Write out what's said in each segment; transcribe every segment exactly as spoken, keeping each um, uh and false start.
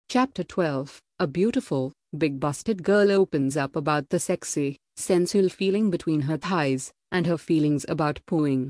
Chapter twelve. A beautiful, big-busted girl opens up about the sexy, sensual feeling between her thighs, and her feelings about pooing.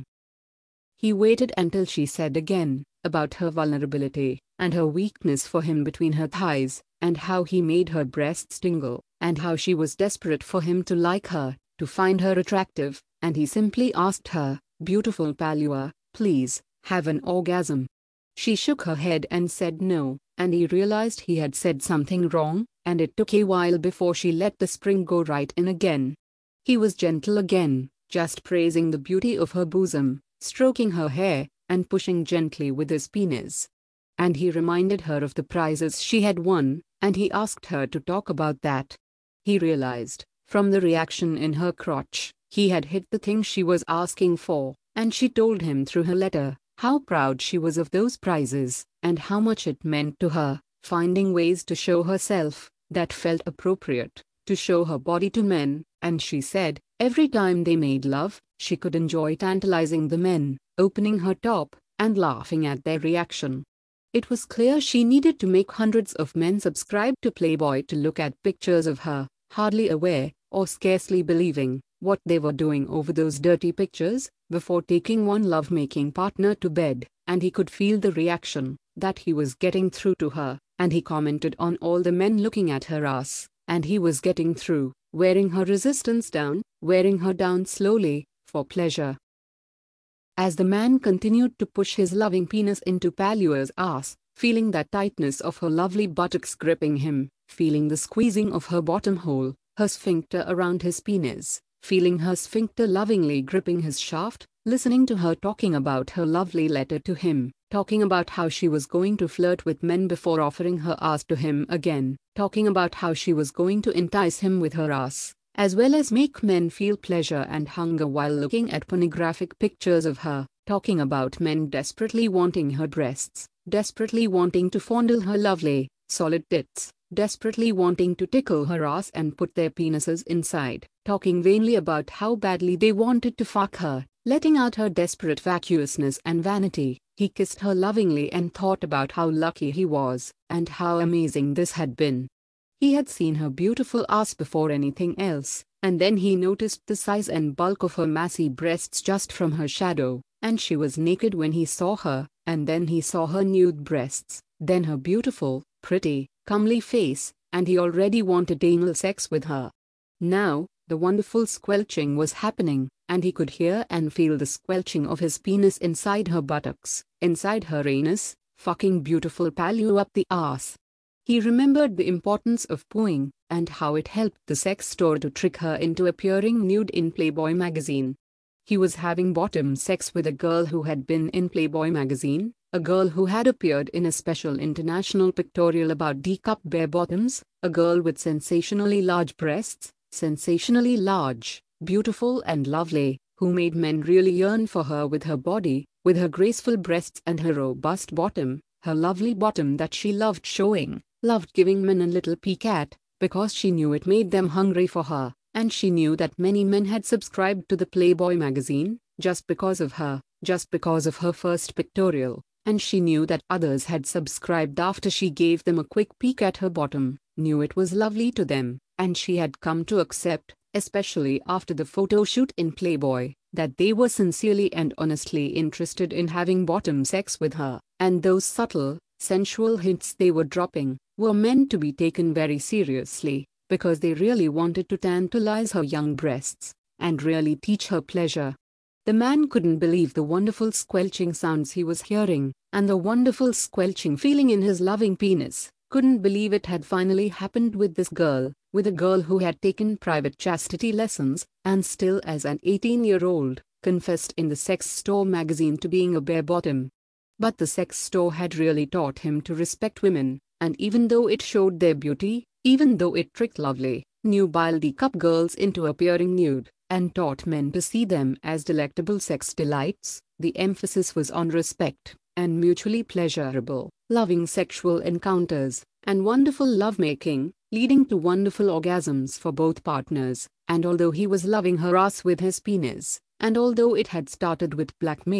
He waited until she said again, about her vulnerability, and her weakness for him between her thighs, and how he made her breasts tingle, and how she was desperate for him to like her, to find her attractive, and he simply asked her, "Beautiful Palua, please, have an orgasm." She shook her head and said no, and he realized he had said something wrong, and it took a while before she let the spring go right in again. He was gentle again, just praising the beauty of her bosom, stroking her hair, and pushing gently with his penis. And he reminded her of the prizes she had won, and he asked her to talk about that. He realized, from the reaction in her crotch, he had hit the thing she was asking for, and she told him through her letter how proud she was of those prizes, and how much it meant to her, finding ways to show herself that felt appropriate, to show her body to men, and she said, every time they made love, she could enjoy tantalizing the men, opening her top, and laughing at their reaction. It was clear she needed to make hundreds of men subscribe to Playboy to look at pictures of her, hardly aware, or scarcely believing, what they were doing over those dirty pictures, before taking one love-making partner to bed, and he could feel the reaction that he was getting through to her, and he commented on all the men looking at her ass, and he was getting through, wearing her resistance down, wearing her down slowly, for pleasure. As the man continued to push his loving penis into Palua's ass, feeling that tightness of her lovely buttocks gripping him, feeling the squeezing of her bottom hole, her sphincter around his penis, feeling her sphincter lovingly gripping his shaft, listening to her talking about her lovely letter to him, talking about how she was going to flirt with men before offering her ass to him again, talking about how she was going to entice him with her ass, as well as make men feel pleasure and hunger while looking at pornographic pictures of her, talking about men desperately wanting her breasts, desperately wanting to fondle her lovely, solid tits, desperately wanting to tickle her ass and put their penises inside, talking vainly about how badly they wanted to fuck her, letting out her desperate vacuousness and vanity. He kissed her lovingly and thought about how lucky he was, and how amazing this had been. He had seen her beautiful ass before anything else, and then he noticed the size and bulk of her massy breasts just from her shadow, and she was naked when he saw her, and then he saw her nude breasts, then her beautiful, pretty, comely face, and he already wanted anal sex with her. Now, the wonderful squelching was happening, and he could hear and feel the squelching of his penis inside her buttocks, inside her anus, fucking beautiful Palua up the ass. He remembered the importance of pooing, and how it helped the sex store to trick her into appearing nude in Playboy magazine. He was having bottom sex with a girl who had been in Playboy magazine, a girl who had appeared in a special international pictorial about D-cup bare bottoms, a girl with sensationally large breasts, sensationally large, beautiful and lovely, who made men really yearn for her with her body, with her graceful breasts and her robust bottom, her lovely bottom that she loved showing, loved giving men a little peek at, because she knew it made them hungry for her, and she knew that many men had subscribed to the Playboy magazine, just because of her, just because of her first pictorial, and she knew that others had subscribed after she gave them a quick peek at her bottom, knew it was lovely to them, and she had come to accept, especially after the photo shoot in Playboy, that they were sincerely and honestly interested in having bottom sex with her, and those subtle, sensual hints they were dropping were meant to be taken very seriously, because they really wanted to tantalize her young breasts, and really teach her pleasure. The man couldn't believe the wonderful squelching sounds he was hearing, and the wonderful squelching feeling in his loving penis, couldn't believe it had finally happened with this girl, with a girl who had taken private chastity lessons, and still as an eighteen-year-old, confessed in the Sex Store magazine to being a bare bottom. But the sex store had really taught him to respect women, and even though it showed their beauty, even though it tricked lovely, nubile D-cup girls into appearing nude, and taught men to see them as delectable sex delights, the emphasis was on respect, and mutually pleasurable, loving sexual encounters, and wonderful lovemaking, leading to wonderful orgasms for both partners. And although he was loving her ass with his penis, and although it had started with blackmail,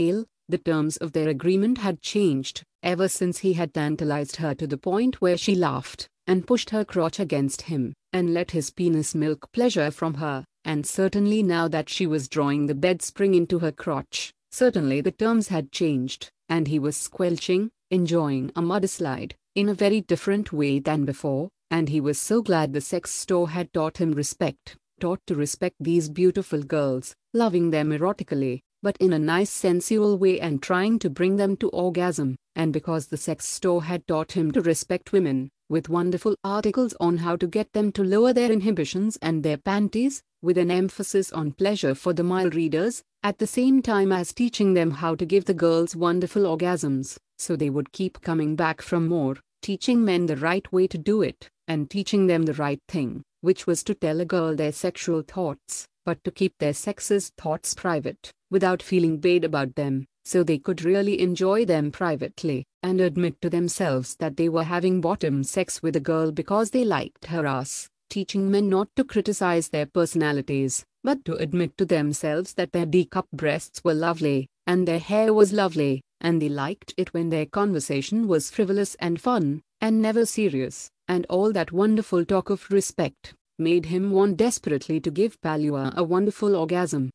The terms of their agreement had changed, ever since he had tantalized her to the point where she laughed, and pushed her crotch against him, and let his penis milk pleasure from her, and certainly now that she was drawing the bed spring into her crotch, certainly the terms had changed, and he was squelching, enjoying a mudslide, in a very different way than before, and he was so glad the sex store had taught him respect, taught to respect these beautiful girls, loving them erotically, but in a nice sensual way, and trying to bring them to orgasm, and because the sex store had taught him to respect women, with wonderful articles on how to get them to lower their inhibitions and their panties, with an emphasis on pleasure for the male readers, at the same time as teaching them how to give the girls wonderful orgasms, so they would keep coming back for more, teaching men the right way to do it, and teaching them the right thing, which was to tell a girl their sexual thoughts, but to keep their sexist thoughts private, without feeling bad about them, so they could really enjoy them privately, and admit to themselves that they were having bottom sex with a girl because they liked her ass, teaching men not to criticize their personalities, but to admit to themselves that their D-cup breasts were lovely, and their hair was lovely, and they liked it when their conversation was frivolous and fun, and never serious, and all that wonderful talk of respect made him want desperately to give Palua a wonderful orgasm.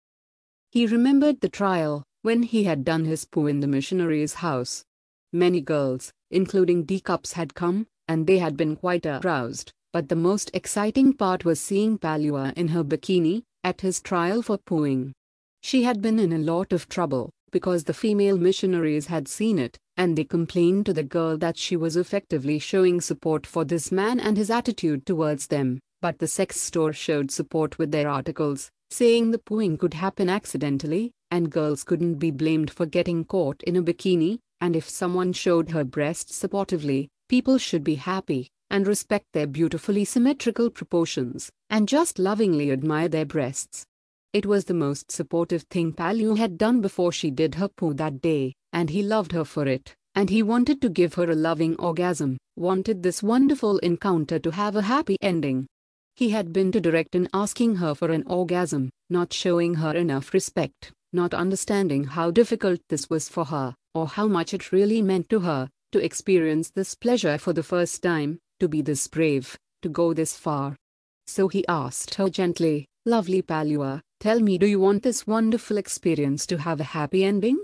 He remembered the trial, when he had done his poo in the missionary's house. Many girls, including D-cups, had come, and they had been quite aroused, but the most exciting part was seeing Palua in her bikini, at his trial for pooing. She had been in a lot of trouble, because the female missionaries had seen it, and they complained to the girl that she was effectively showing support for this man and his attitude towards them, but the sex store showed support with their articles, saying the pooing could happen accidentally, and girls couldn't be blamed for getting caught in a bikini, and if someone showed her breasts supportively, people should be happy, and respect their beautifully symmetrical proportions, and just lovingly admire their breasts. It was the most supportive thing Palua had done before she did her poo that day, and he loved her for it, and he wanted to give her a loving orgasm, wanted this wonderful encounter to have a happy ending. He had been too direct in asking her for an orgasm, not showing her enough respect, not understanding how difficult this was for her, or how much it really meant to her, to experience this pleasure for the first time, to be this brave, to go this far. So he asked her gently, "Lovely Palua, tell me, do you want this wonderful experience to have a happy ending?"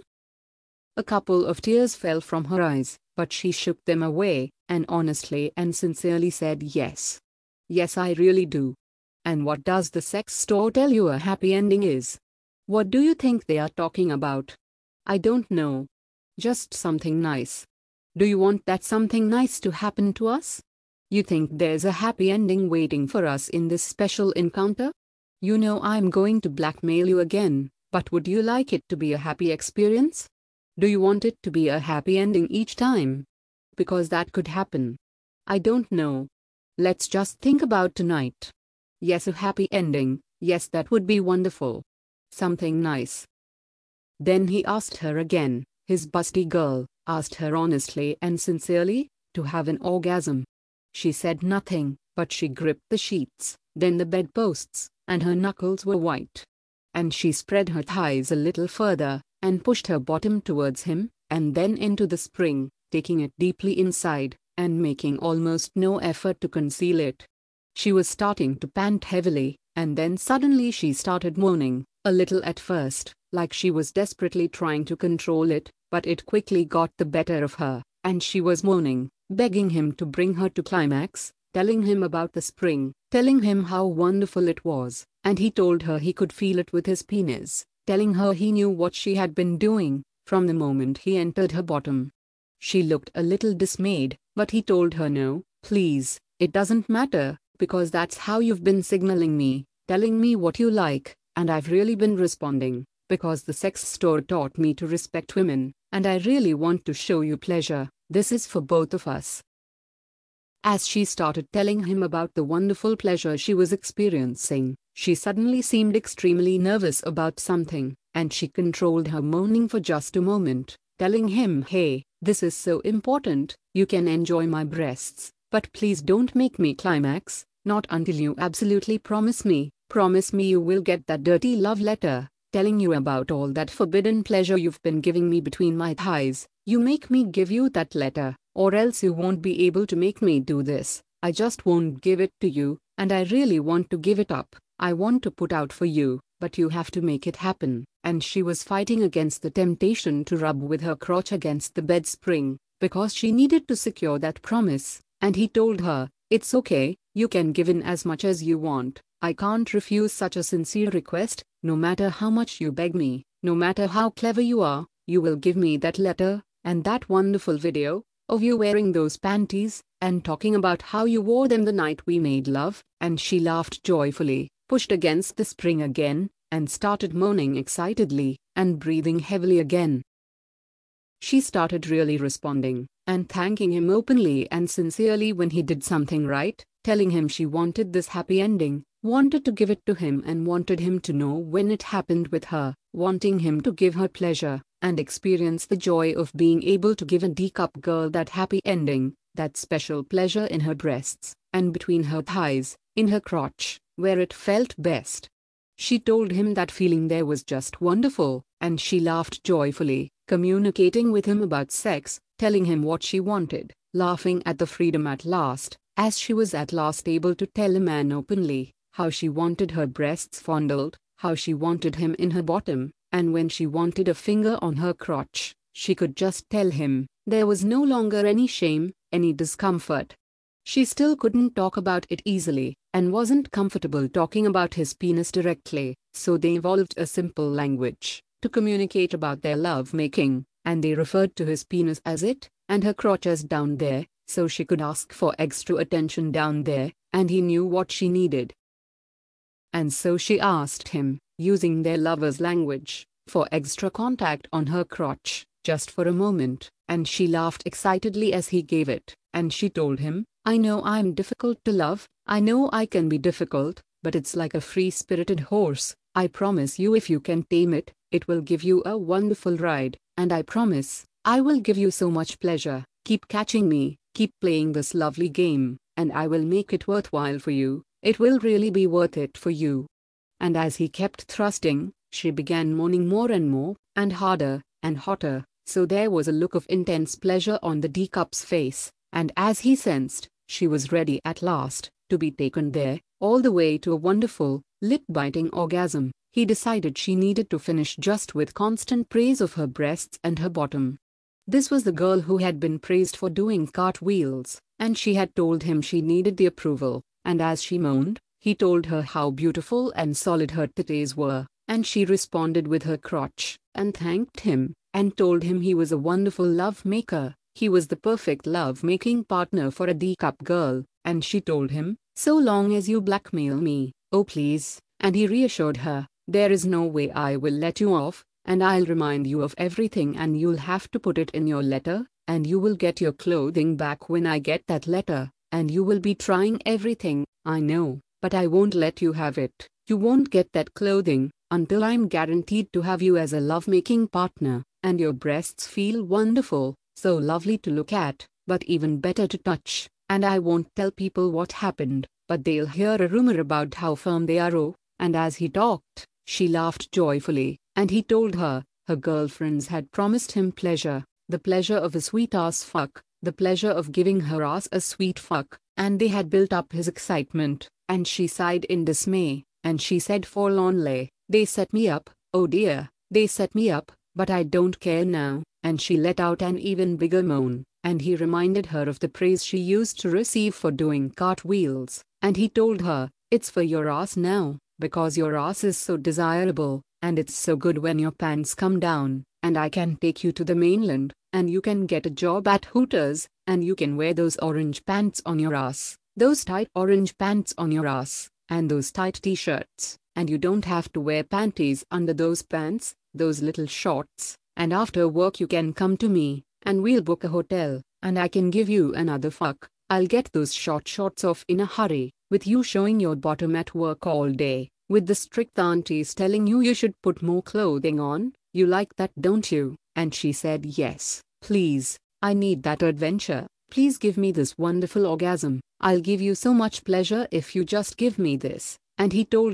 A couple of tears fell from her eyes, but she shook them away, and honestly and sincerely said yes. "Yes, I really do." "And what does the sex store tell you a happy ending is? What do you think they are talking about?" "I don't know. Just something nice." "Do you want that something nice to happen to us? You think there's a happy ending waiting for us in this special encounter? You know I'm going to blackmail you again, but would you like it to be a happy experience? Do you want it to be a happy ending each time? Because that could happen. I don't know. Let's just think about tonight." "Yes, a happy ending, yes, that would be wonderful. Something nice." Then he asked her again, his busty girl, asked her honestly and sincerely, to have an orgasm. She said nothing, but she gripped the sheets, then the bedposts, and her knuckles were white. And she spread her thighs a little further, and pushed her bottom towards him, and then into the spring, taking it deeply inside, and making almost no effort to conceal it. She was starting to pant heavily, and then suddenly she started moaning, a little at first, like she was desperately trying to control it, but it quickly got the better of her, and she was moaning, begging him to bring her to climax, telling him about the spring, telling him how wonderful it was, and he told her he could feel it with his penis, telling her he knew what she had been doing, from the moment he entered her bottom. She looked a little dismayed, but he told her no, please, it doesn't matter, because that's how you've been signaling me, telling me what you like, and I've really been responding, because the sex store taught me to respect women, and I really want to show you pleasure, this is for both of us." As she started telling him about the wonderful pleasure she was experiencing, she suddenly seemed extremely nervous about something, and she controlled her moaning for just a moment, telling him, "Hey, this is so important, you can enjoy my breasts, but please don't make me climax, not until you absolutely promise me, promise me you will get that dirty love letter, telling you about all that forbidden pleasure you've been giving me between my thighs. You make me give you that letter, or else you won't be able to make me do this. I just won't give it to you, and I really want to give it up. I want to put out for you, but you have to make it happen." And she was fighting against the temptation to rub with her crotch against the bed spring, because she needed to secure that promise. And he told her, "It's okay, you can give in as much as you want. I can't refuse such a sincere request. No matter how much you beg me, no matter how clever you are, you will give me that letter, and that wonderful video of you wearing those panties, and talking about how you wore them the night we made love." And she laughed joyfully, pushed against the spring again, and started moaning excitedly, and breathing heavily again. She started really responding, and thanking him openly and sincerely when he did something right, telling him she wanted this happy ending, wanted to give it to him and wanted him to know when it happened with her, wanting him to give her pleasure, and experience the joy of being able to give a D-cup girl that happy ending, that special pleasure in her breasts, and between her thighs, in her crotch, where it felt best. She told him that feeling there was just wonderful, and she laughed joyfully, communicating with him about sex, telling him what she wanted, laughing at the freedom at last, as she was at last able to tell a man openly how she wanted her breasts fondled, how she wanted him in her bottom, and when she wanted a finger on her crotch, she could just tell him. There was no longer any shame, any discomfort. She still couldn't talk about it easily, and wasn't comfortable talking about his penis directly, so they evolved a simple language to communicate about their love-making, and they referred to his penis as it, and her crotch as down there, so she could ask for extra attention down there, and he knew what she needed. And so she asked him, using their lover's language, for extra contact on her crotch, just for a moment, and she laughed excitedly as he gave it, and she told him, "I know I'm difficult to love, I know I can be difficult, but it's like a free-spirited horse. I promise you if you can tame it, it will give you a wonderful ride, and I promise, I will give you so much pleasure. Keep catching me, keep playing this lovely game, and I will make it worthwhile for you. It will really be worth it for you." And as he kept thrusting, she began moaning more and more, and harder, and hotter, so there was a look of intense pleasure on the D-cup's face, and as he sensed, she was ready at last to be taken there, all the way to a wonderful, lip-biting orgasm, he decided she needed to finish just with constant praise of her breasts and her bottom. This was the girl who had been praised for doing cartwheels, and she had told him she needed the approval, and as she moaned, he told her how beautiful and solid her titties were, and she responded with her crotch, and thanked him, and told him he was a wonderful love-maker. He was the perfect love-making partner for a D-cup girl, and she told him, "So long as you blackmail me, oh please," and he reassured her, "There is no way I will let you off, and I'll remind you of everything and you'll have to put it in your letter, and you will get your clothing back when I get that letter, and you will be trying everything, I know, but I won't let you have it. You won't get that clothing until I'm guaranteed to have you as a love-making partner, and your breasts feel wonderful. So lovely to look at, but even better to touch, and I won't tell people what happened, but they'll hear a rumor about how firm they are." Oh, and as he talked, she laughed joyfully, and he told her, her girlfriends had promised him pleasure, the pleasure of a sweet-ass fuck, the pleasure of giving her ass a sweet fuck, and they had built up his excitement, and she sighed in dismay, and she said forlornly, "They set me up, oh dear, they set me up, but I don't care now," and she let out an even bigger moan, and he reminded her of the praise she used to receive for doing cartwheels, and he told her, "It's for your ass now, because your ass is so desirable, and it's so good when your pants come down, and I can take you to the mainland, and you can get a job at Hooters, and you can wear those orange pants on your ass, those tight orange pants on your ass, and those tight t-shirts, and you don't have to wear panties under those pants, those little shorts. And after work you can come to me, and we'll book a hotel, and I can give you another fuck. I'll get those short shorts off in a hurry, with you showing your bottom at work all day, with the strict aunties telling you you should put more clothing on. You like that, don't you?" And she said, "Yes, please, I need that adventure. Please give me this wonderful orgasm. I'll give you so much pleasure if you just give me this." And he told her,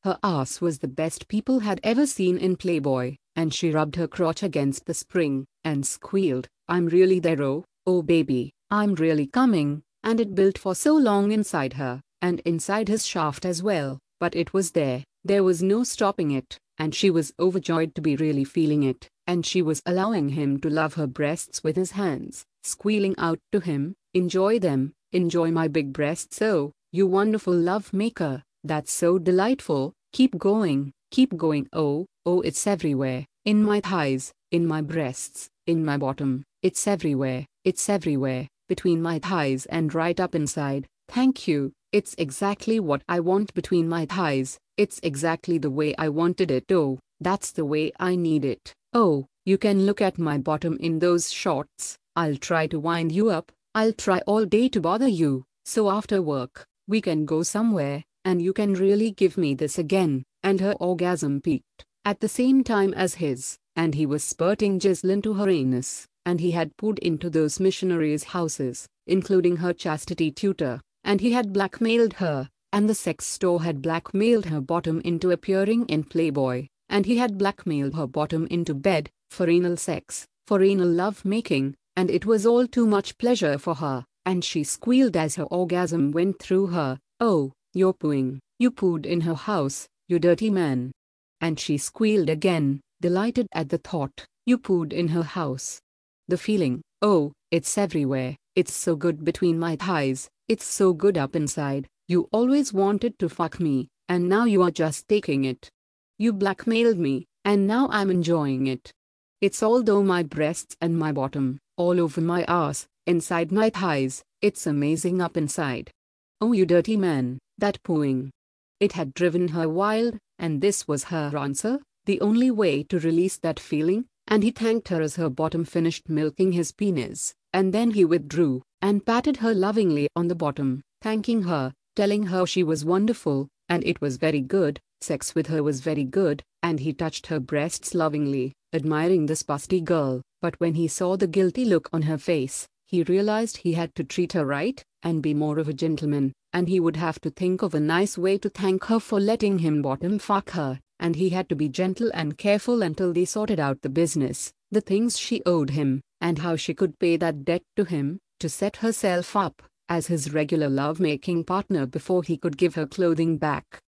Her ass was the best people had ever seen in Playboy, and she rubbed her crotch against the spring, and squealed, "I'm really there, oh, oh baby, I'm really coming," and it built for so long inside her, and inside his shaft as well, but it was there, there was no stopping it, and she was overjoyed to be really feeling it, and she was allowing him to love her breasts with his hands, squealing out to him, "Enjoy them, enjoy my big breasts, oh, you wonderful love maker. That's so delightful, keep going, keep going, oh, oh it's everywhere, in my thighs, in my breasts, in my bottom, it's everywhere, it's everywhere, between my thighs and right up inside, thank you, it's exactly what I want between my thighs, it's exactly the way I wanted it, oh, that's the way I need it, oh, you can look at my bottom in those shorts, I'll try to wind you up, I'll try all day to bother you, so after work, we can go somewhere, and you can really give me this again," and her orgasm peaked at the same time as his, and he was spurting jizz into her anus, and he had pooed into those missionaries' houses, including her chastity tutor, and he had blackmailed her, and the sex store had blackmailed her bottom into appearing in Playboy, and he had blackmailed her bottom into bed, for anal sex, for anal love-making, and it was all too much pleasure for her, and she squealed as her orgasm went through her, "Oh, you're pooing, you pooed in her house, you dirty man." And she squealed again, delighted at the thought, "You pooed in her house." The feeling, oh, it's everywhere, it's so good between my thighs, it's so good up inside, you always wanted to fuck me, and now you are just taking it. You blackmailed me, and now I'm enjoying it. It's all though my breasts and my bottom, all over my ass, inside my thighs, it's amazing up inside. Oh you dirty man, that pooing. It had driven her wild, and this was her answer, the only way to release that feeling, and he thanked her as her bottom finished milking his penis, and then he withdrew, and patted her lovingly on the bottom, thanking her, telling her she was wonderful, and it was very good, sex with her was very good, and he touched her breasts lovingly, admiring this busty girl, but when he saw the guilty look on her face, he realized he had to treat her right, and be more of a gentleman, and he would have to think of a nice way to thank her for letting him bottom fuck her, and he had to be gentle and careful until they sorted out the business, the things she owed him, and how she could pay that debt to him, to set herself up as his regular love-making partner before he could give her clothing back.